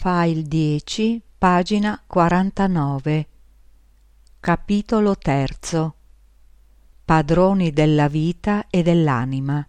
File 10, pagina 49. Capitolo terzo. Padroni della vita e dell'anima.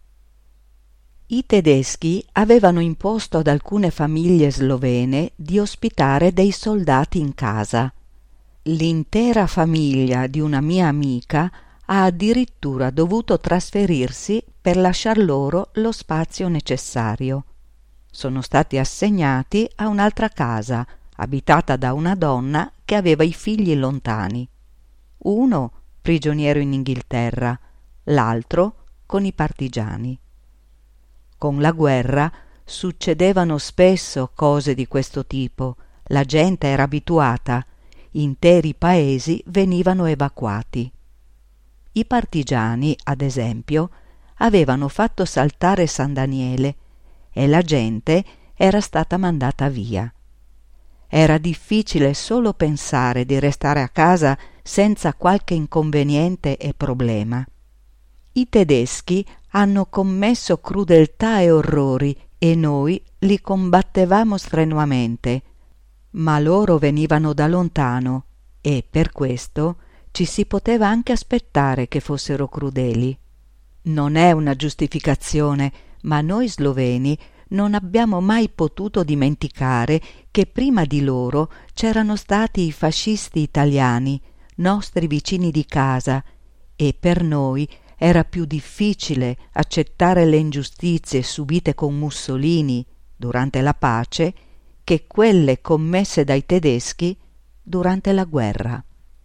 I tedeschi avevano imposto ad alcune famiglie slovene di ospitare dei soldati in casa. L'intera famiglia di una mia amica ha addirittura dovuto trasferirsi per lasciar loro lo spazio necessario. Sono stati assegnati a un'altra casa, abitata da una donna che aveva i figli lontani. Uno prigioniero in Inghilterra, l'altro con i partigiani. Con la guerra succedevano spesso cose di questo tipo, la gente era abituata, interi paesi venivano evacuati. I partigiani, ad esempio, avevano fatto saltare San Daniele e la gente era stata mandata via. Era difficile solo pensare di restare a casa senza qualche inconveniente e problema. I tedeschi hanno commesso crudeltà e orrori e noi li combattevamo strenuamente, ma loro venivano da lontano e per questo ci si poteva anche aspettare che fossero crudeli. Non è una giustificazione, ma noi sloveni non abbiamo mai potuto dimenticare che prima di loro c'erano stati i fascisti italiani, nostri vicini di casa, e per noi era più difficile accettare le ingiustizie subite con Mussolini durante la pace che quelle commesse dai tedeschi durante la guerra.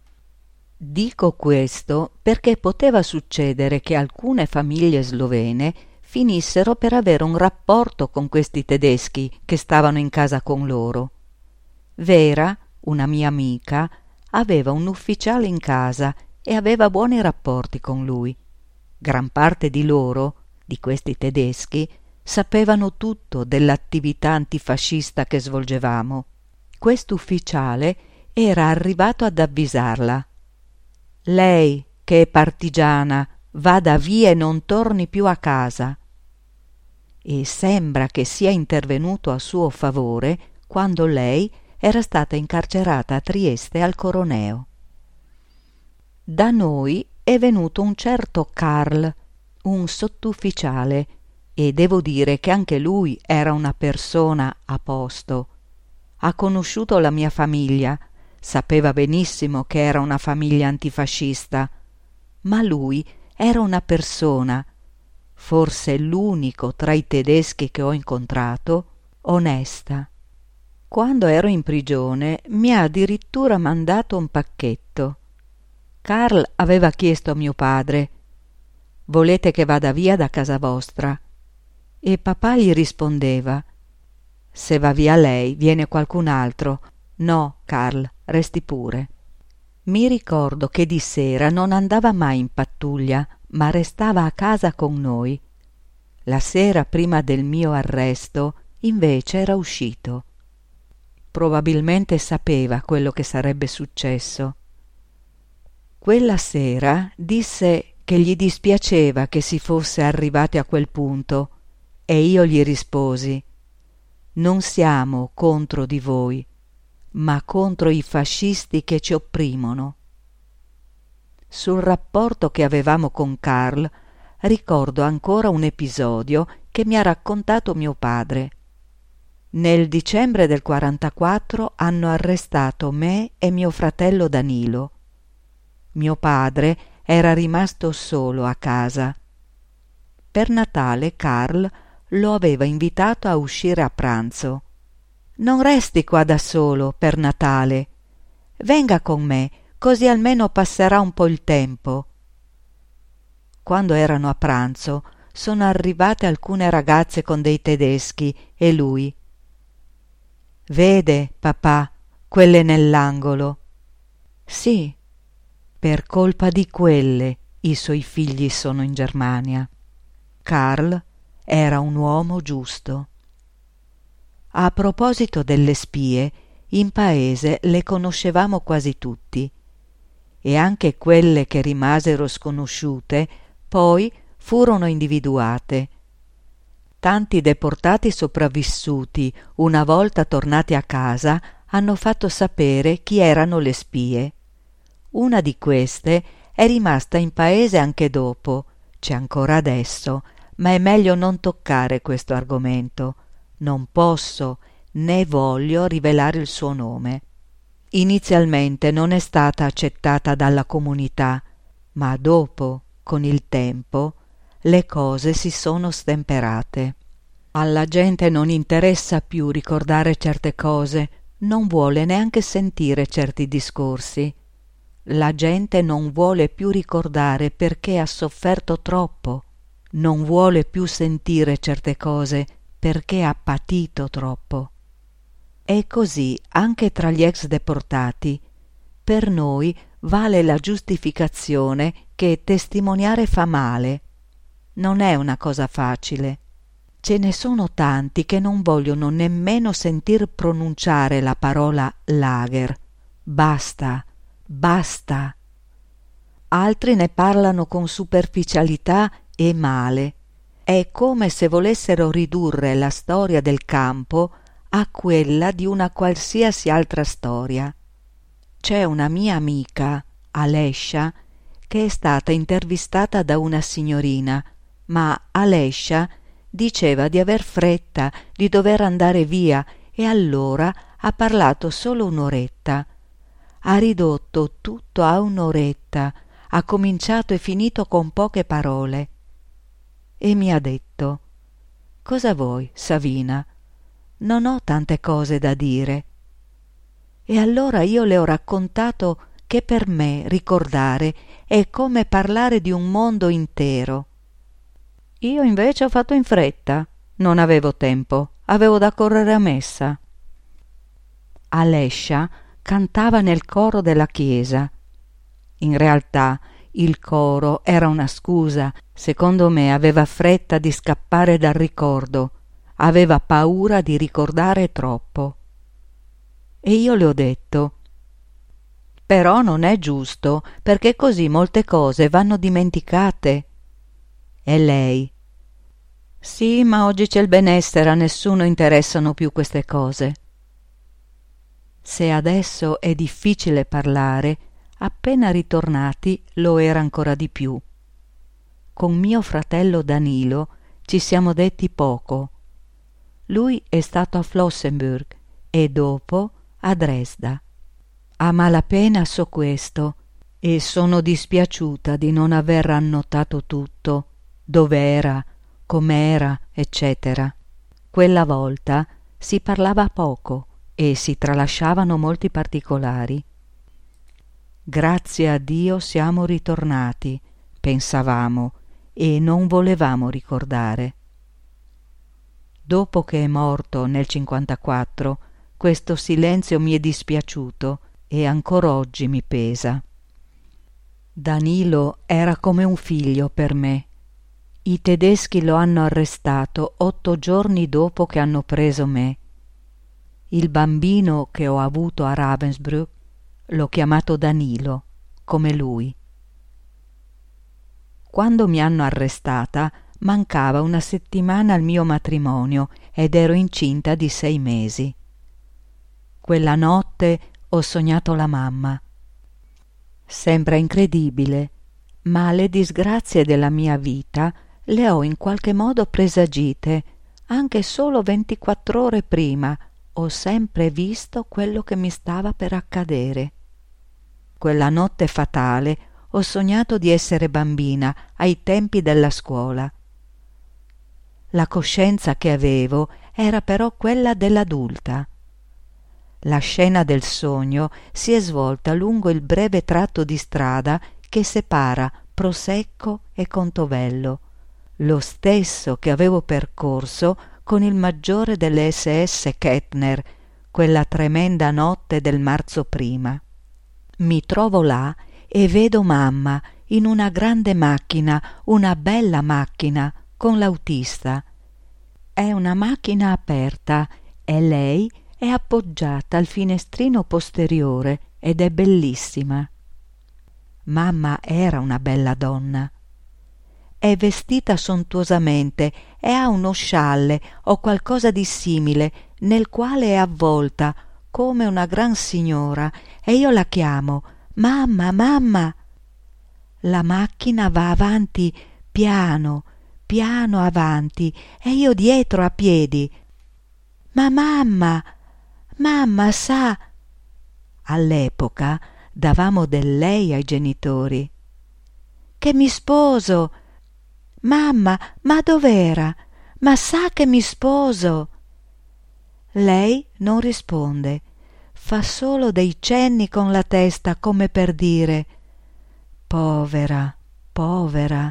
Dico questo perché poteva succedere che alcune famiglie slovene finissero per avere un rapporto con questi tedeschi che stavano in casa con loro. Vera, una mia amica, aveva un ufficiale in casa e aveva buoni rapporti con lui. Gran parte di loro, di questi tedeschi, sapevano tutto dell'attività antifascista che svolgevamo. Quest'ufficiale era arrivato ad avvisarla. Lei, che è partigiana, vada via e non torni più a casa. E sembra che sia intervenuto a suo favore quando lei era stata incarcerata a Trieste al Coroneo. Da noi è venuto un certo Karl, un sottufficiale, e devo dire che anche lui era una persona a posto. Ha conosciuto la mia famiglia, sapeva benissimo che era una famiglia antifascista, ma lui era una persona, forse l'unico tra i tedeschi che ho incontrato, onesta. Quando ero in prigione mi ha addirittura mandato un pacchetto. Karl aveva chiesto a mio padre: «Volete che vada via da casa vostra?» E papà gli rispondeva: «Se va via lei, viene qualcun altro. No, Karl, resti pure». Mi ricordo che di sera non andava mai in pattuglia, ma restava a casa con noi. La sera prima del mio arresto, invece, era uscito. Probabilmente sapeva quello che sarebbe successo. Quella sera disse che gli dispiaceva che si fosse arrivati a quel punto e io gli risposi: «Non siamo contro di voi, ma contro i fascisti che ci opprimono». Sul rapporto che avevamo con Karl ricordo ancora un episodio che mi ha raccontato mio padre. Nel dicembre del 44 hanno arrestato me e mio fratello Danilo. Mio padre era rimasto solo a casa. Per Natale Karl lo aveva invitato a uscire a pranzo. «Non resti qua da solo per Natale. Venga con me, così almeno passerà un po' il tempo». Quando erano a pranzo sono arrivate alcune ragazze con dei tedeschi e lui: «Vede, papà, quelle nell'angolo?» «Sì, per colpa di quelle i suoi figli sono in Germania». Karl era un uomo giusto. A proposito delle spie, in paese le conoscevamo quasi tutti, e anche quelle che rimasero sconosciute poi furono individuate. Tanti deportati sopravvissuti, una volta tornati a casa, hanno fatto sapere chi erano le spie. Una di queste è rimasta in paese anche dopo, c'è ancora adesso, ma è meglio non toccare questo argomento. Non posso né voglio rivelare il suo nome. Inizialmente non è stata accettata dalla comunità, ma dopo, con il tempo, le cose si sono stemperate. Alla gente non interessa più ricordare certe cose, non vuole neanche sentire certi discorsi. La gente non vuole più ricordare perché ha sofferto troppo, non vuole più sentire certe cose perché ha patito troppo. E così anche tra gli ex deportati. Per noi vale la giustificazione che testimoniare fa male. Non è una cosa facile. Ce ne sono tanti che non vogliono nemmeno sentir pronunciare la parola lager. Basta, basta. Altri ne parlano con superficialità e male. È come se volessero ridurre la storia del campo a quella di una qualsiasi altra storia. C'è una mia amica, Alessia, che è stata intervistata da una signorina, ma Alessia diceva di aver fretta, di dover andare via, e allora ha parlato solo un'oretta. Ha ridotto tutto a un'oretta, ha cominciato e finito con poche parole. E mi ha detto: «Cosa vuoi, Savina? Non ho tante cose da dire». E allora io le ho raccontato che per me ricordare è come parlare di un mondo intero. Io invece ho fatto in fretta, non avevo tempo, avevo da correre a messa. Alessia cantava nel coro della chiesa. In realtà il coro era una scusa, secondo me aveva fretta di scappare dal ricordo, aveva paura di ricordare troppo. E io le ho detto: «Però non è giusto, perché così molte cose vanno dimenticate». E lei: «Sì, ma oggi c'è il benessere, a nessuno interessano più queste cose». Se adesso è difficile parlare, appena ritornati lo era ancora di più. Con mio fratello Danilo ci siamo detti poco. Lui è stato a Flossenbürg e dopo a Dresda. A malapena so questo e sono dispiaciuta di non aver annotato tutto, dov'era, com'era, eccetera. Quella volta si parlava poco e si tralasciavano molti particolari. Grazie a Dio siamo ritornati, pensavamo, e non volevamo ricordare. Dopo che è morto nel 54, questo silenzio mi è dispiaciuto e ancora oggi mi pesa. Danilo era come un figlio per me. I tedeschi lo hanno arrestato 8 giorni dopo che hanno preso me. Il bambino che ho avuto a Ravensbrück l'ho chiamato Danilo, come lui. Quando mi hanno arrestata mancava una settimana al mio matrimonio ed ero incinta di 6 mesi. Quella notte ho sognato la mamma. Sembra incredibile, ma le disgrazie della mia vita le ho in qualche modo presagite. Anche solo 24 ore prima ho sempre visto quello che mi stava per accadere. Quella notte fatale ho sognato di essere bambina ai tempi della scuola. La coscienza che avevo era però quella dell'adulta. La scena del sogno si è svolta lungo il breve tratto di strada che separa Prosecco e Contovello, lo stesso che avevo percorso con il maggiore delle SS Kettner quella tremenda notte del marzo prima. Mi trovo là e vedo mamma in una grande macchina, una bella macchina, con l'autista. È una macchina aperta e lei è appoggiata al finestrino posteriore ed è bellissima. Mamma era una bella donna. È vestita sontuosamente, e ha uno scialle o qualcosa di simile nel quale è avvolta come una gran signora, e io la chiamo: mamma, mamma. La macchina va avanti piano, piano avanti, e io dietro a piedi. Ma mamma, mamma, sa. All'epoca davamo del lei ai genitori. Che mi sposo. Mamma, ma dov'era? Ma sa che mi sposo. Lei non risponde, fa solo dei cenni con la testa come per dire: povera, povera.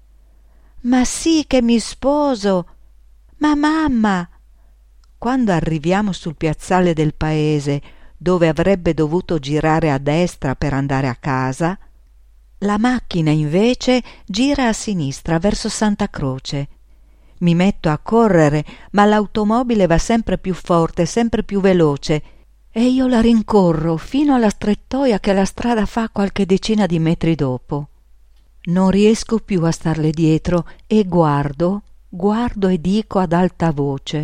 Ma sì che mi sposo. Ma mamma. Quando arriviamo sul piazzale del paese, dove avrebbe dovuto girare a destra per andare a casa, la macchina invece gira a sinistra verso Santa Croce. Mi metto a correre, ma l'automobile va sempre più forte, sempre più veloce, e io la rincorro fino alla strettoia che la strada fa qualche decina di metri dopo. Non riesco più a starle dietro e guardo e dico ad alta voce: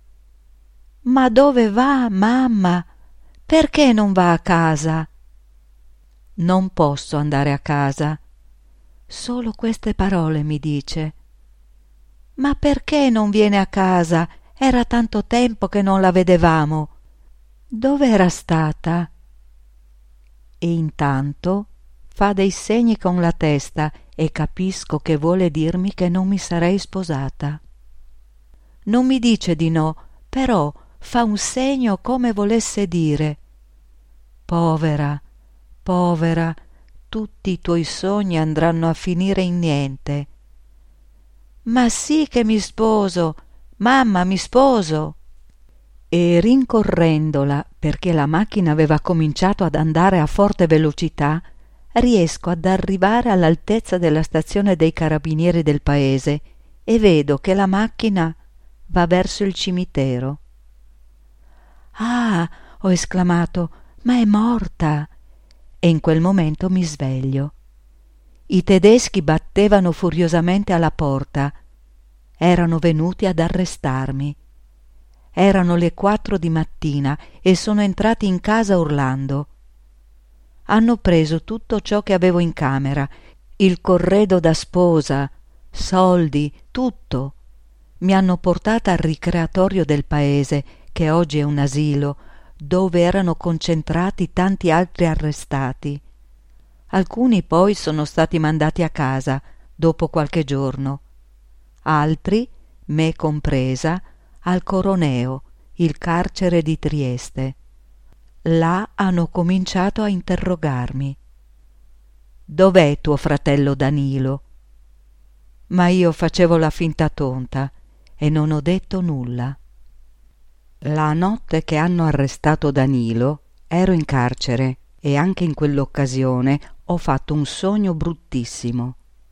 ma dove va, mamma? Perché non va a casa? Non posso andare a casa. Solo queste parole mi dice. Ma perché non viene a casa? Era tanto tempo che non la vedevamo. Dove era stata? E intanto fa dei segni con la testa e capisco che vuole dirmi che non mi sarei sposata. Non mi dice di no, però fa un segno come volesse dire: povera, povera, tutti i tuoi sogni andranno a finire in niente. Ma sì che mi sposo, mamma, mi sposo. E rincorrendola, perché la macchina aveva cominciato ad andare a forte velocità, riesco ad arrivare all'altezza della stazione dei carabinieri del paese e vedo che la macchina va verso il cimitero. Ah, ho esclamato, ma è morta! E in quel momento mi sveglio. I tedeschi battevano furiosamente alla porta. Erano venuti ad arrestarmi. Erano le 4 di mattina e sono entrati in casa urlando. Hanno preso tutto ciò che avevo in camera, il corredo da sposa, soldi, tutto. Mi hanno portata al ricreatorio del paese, che oggi è un asilo, dove erano concentrati tanti altri arrestati. Alcuni poi sono stati mandati a casa dopo qualche giorno. Altri, me compresa, al Coroneo, il carcere di Trieste. Là hanno cominciato a interrogarmi. Dov'è tuo fratello Danilo? Ma io facevo la finta tonta e non ho detto nulla. La notte che hanno arrestato Danilo ero in carcere e anche in quell'occasione ho fatto un sogno bruttissimo.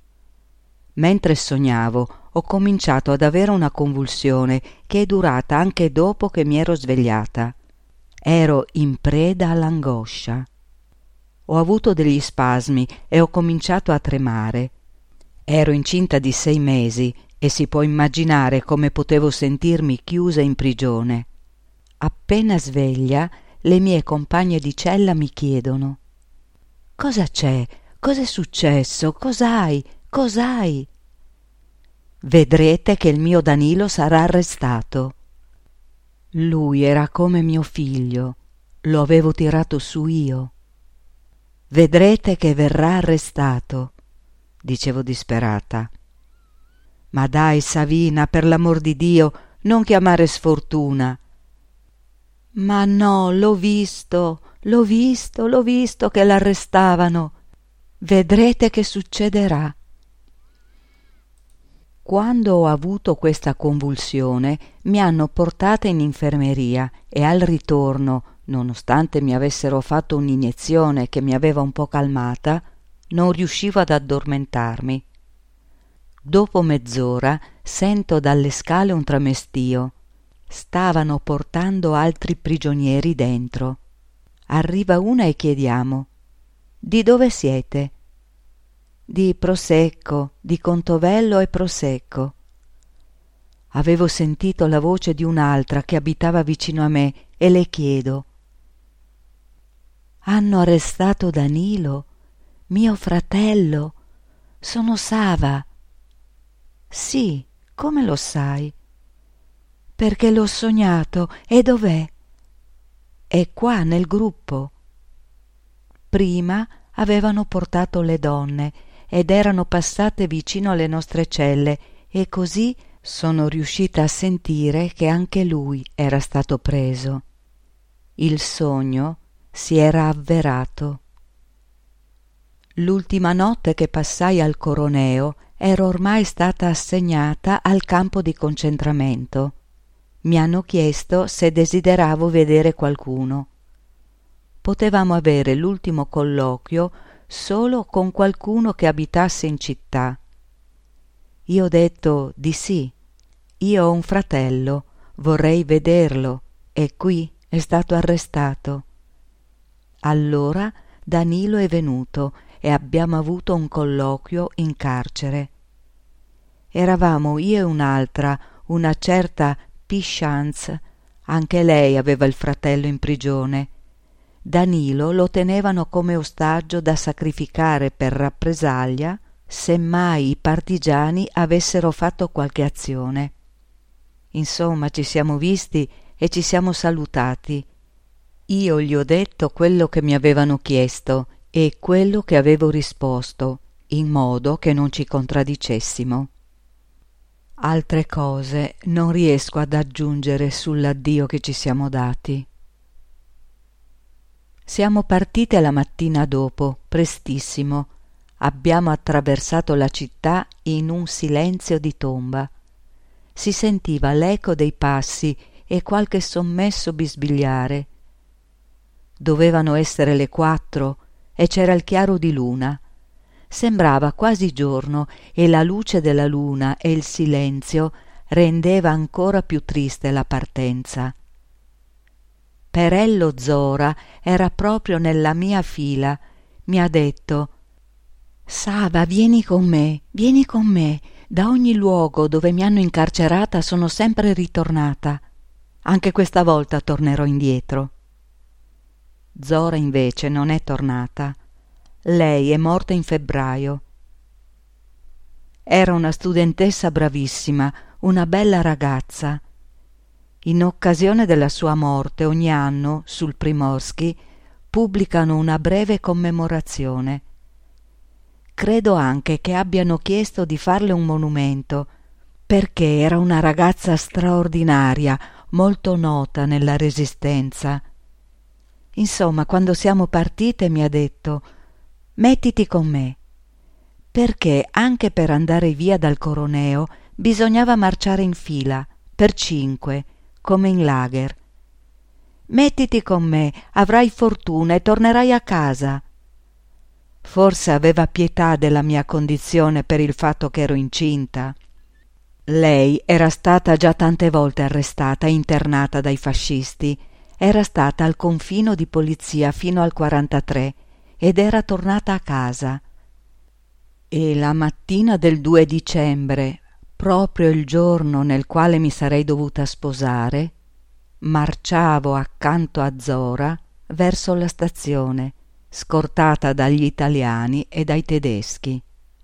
Mentre sognavo ho cominciato ad avere una convulsione che è durata anche dopo che mi ero svegliata. Ero in preda all'angoscia. Ho avuto degli spasmi e ho cominciato a tremare. Ero incinta di 6 mesi e si può immaginare come potevo sentirmi chiusa in prigione. Appena sveglia, le mie compagne di cella mi chiedono: cosa c'è? Cos'è successo? Cos'hai? Cos'hai? Vedrete che il mio Danilo sarà arrestato. Lui era come mio figlio, lo avevo tirato su io. Vedrete che verrà arrestato, dicevo disperata. Ma dai, Savina, per l'amor di Dio, non chiamare sfortuna. Ma no, l'ho visto che l'arrestavano. Vedrete che succederà. Quando ho avuto questa convulsione mi hanno portata in infermeria e al ritorno, nonostante mi avessero fatto un'iniezione che mi aveva un po' calmata, non riuscivo ad addormentarmi. Dopo mezz'ora sento dalle scale un tramestio. Stavano portando altri prigionieri dentro. Arriva una e chiediamo: di dove siete? Di Prosecco, di Contovello e Prosecco. Avevo sentito la voce di un'altra che abitava vicino a me e le chiedo: «Hanno arrestato Danilo, mio fratello. Sono Sava». «Sì, come lo sai?» «Perché l'ho sognato. E dov'è?» «È qua nel gruppo». Prima avevano portato le donne ed erano passate vicino alle nostre celle e così sono riuscita a sentire che anche lui era stato preso. Il sogno si era avverato. L'ultima notte che passai al Coroneo ero ormai stata assegnata al campo di concentramento. Mi hanno chiesto se desideravo vedere qualcuno. Potevamo avere l'ultimo colloquio solo con qualcuno che abitasse in città. Io ho detto di sì. Io ho un fratello, vorrei vederlo, e qui è stato arrestato. Allora Danilo è venuto e abbiamo avuto un colloquio in carcere. Eravamo io e un'altra, una certa P-Chance, anche lei aveva il fratello in prigione. Danilo lo tenevano come ostaggio da sacrificare per rappresaglia se mai i partigiani avessero fatto qualche azione. Insomma, ci siamo visti e ci siamo salutati. Io gli ho detto quello che mi avevano chiesto e quello che avevo risposto, in modo che non ci contraddicessimo. Altre cose non riesco ad aggiungere sull'addio che ci siamo dati. Siamo partite la mattina dopo, prestissimo. Abbiamo attraversato la città in un silenzio di tomba. Si sentiva l'eco dei passi e qualche sommesso bisbigliare. Dovevano essere le 4 e c'era il chiaro di luna. Sembrava quasi giorno e la luce della luna e il silenzio rendeva ancora più triste la partenza. Perello Zora era proprio nella mia fila. Mi ha detto: «Sava, vieni con me, vieni con me. Da ogni luogo dove mi hanno incarcerata sono sempre ritornata. Anche questa volta tornerò indietro». Zora invece non è tornata. Lei è morta in febbraio. Era una studentessa bravissima, una bella ragazza. In occasione della sua morte ogni anno sul Primorsky pubblicano una breve commemorazione. Credo anche che abbiano chiesto di farle un monumento, perché era una ragazza straordinaria, molto nota nella Resistenza. Insomma, quando siamo partite mi ha detto: «Mettiti con me», perché anche per andare via dal Coroneo bisognava marciare in fila, per 5, come in lager. «Mettiti con me, avrai fortuna e tornerai a casa». Forse aveva pietà della mia condizione per il fatto che ero incinta. Lei era stata già tante volte arrestata e internata dai fascisti. Era stata al confino di polizia fino al 43 ed era tornata a casa. E la mattina del 2 dicembre, proprio il giorno nel quale mi sarei dovuta sposare, marciavo accanto a Zora verso la stazione, scortata dagli italiani e dai tedeschi.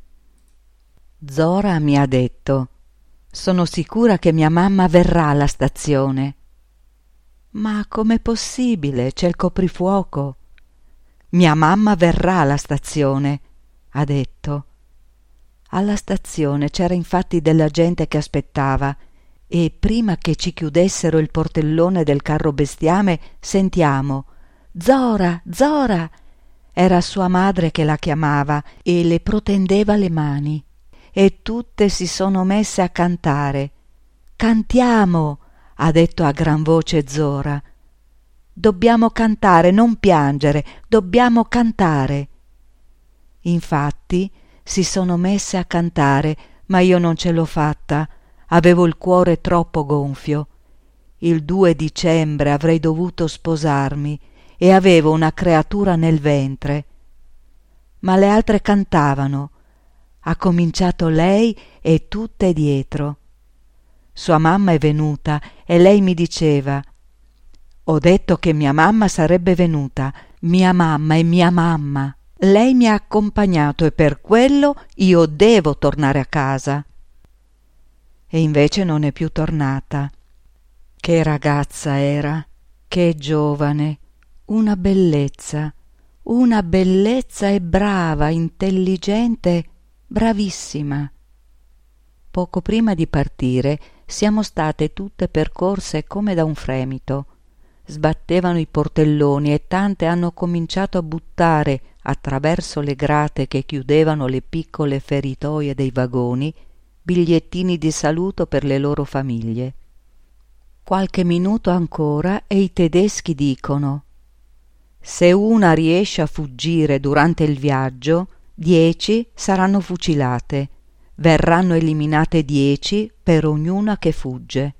Zora mi ha detto: «Sono sicura che mia mamma verrà alla stazione». «Ma com'è possibile? C'è il coprifuoco». «Mia mamma verrà alla stazione», ha detto. Alla stazione c'era infatti della gente che aspettava e prima che ci chiudessero il portellone del carro bestiame sentiamo: «Zora, Zora!» Era sua madre che la chiamava e le protendeva le mani e tutte si sono messe a cantare. «Cantiamo!» ha detto a gran voce Zora. «Dobbiamo cantare, non piangere, dobbiamo cantare». Infatti si sono messe a cantare, ma io non ce l'ho fatta, avevo il cuore troppo gonfio. Il 2 dicembre avrei dovuto sposarmi e avevo una creatura nel ventre. Ma le altre cantavano. Ha cominciato lei e tutte dietro. sua mamma è venuta e lei mi diceva: ho detto che mia mamma sarebbe venuta, mia mamma è mia mamma. Lei mi ha accompagnato e per quello io devo tornare a casa. E invece non è più tornata. Che ragazza era, che giovane, una bellezza e brava, intelligente, bravissima. Poco prima di partire siamo state tutte percorse come da un fremito. Sbattevano i portelloni e tante hanno cominciato a buttare, attraverso le grate che chiudevano le piccole feritoie dei vagoni, bigliettini di saluto per le loro famiglie. Qualche minuto ancora e i tedeschi dicono: se una riesce a fuggire durante il viaggio, 10 saranno fucilate, verranno eliminate 10 per ognuna che fugge.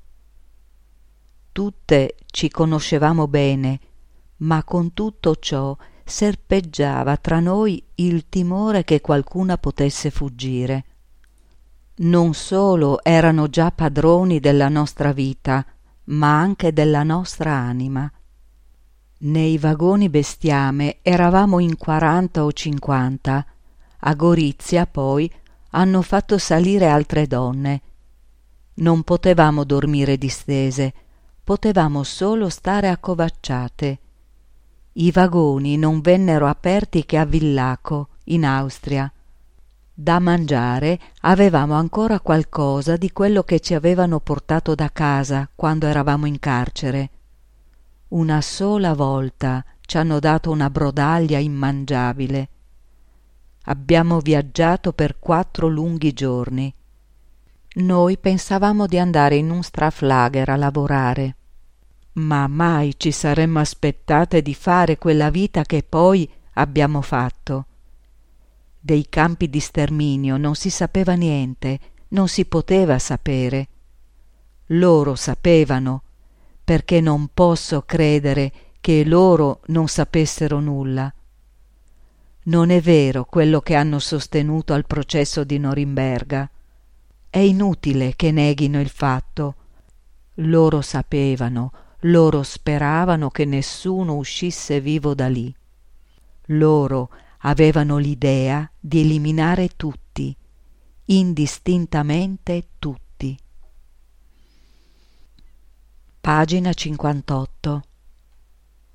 Tutte ci conoscevamo bene, ma con tutto ciò serpeggiava tra noi il timore che qualcuna potesse fuggire. Non solo erano già padroni della nostra vita, ma anche della nostra anima. Nei vagoni bestiame eravamo in 40 o 50. A Gorizia poi hanno fatto salire altre donne. Non potevamo dormire distese, potevamo solo stare accovacciate. I vagoni non vennero aperti che a Villaco, in Austria. Da mangiare avevamo ancora qualcosa di quello che ci avevano portato da casa quando eravamo in carcere. Una sola volta ci hanno dato una brodaglia immangiabile. Abbiamo viaggiato per 4 lunghi giorni. Noi pensavamo di andare in un Straflager a lavorare, ma mai ci saremmo aspettate di fare quella vita che poi abbiamo fatto. Dei campi di sterminio non si sapeva niente, non si poteva sapere. Loro sapevano, perché non posso credere che loro non sapessero nulla. Non è vero quello che hanno sostenuto al processo di Norimberga. È inutile che neghino il fatto. Loro sapevano, loro speravano che nessuno uscisse vivo da lì. Loro avevano l'idea di eliminare tutti, indistintamente tutti. Pagina 58.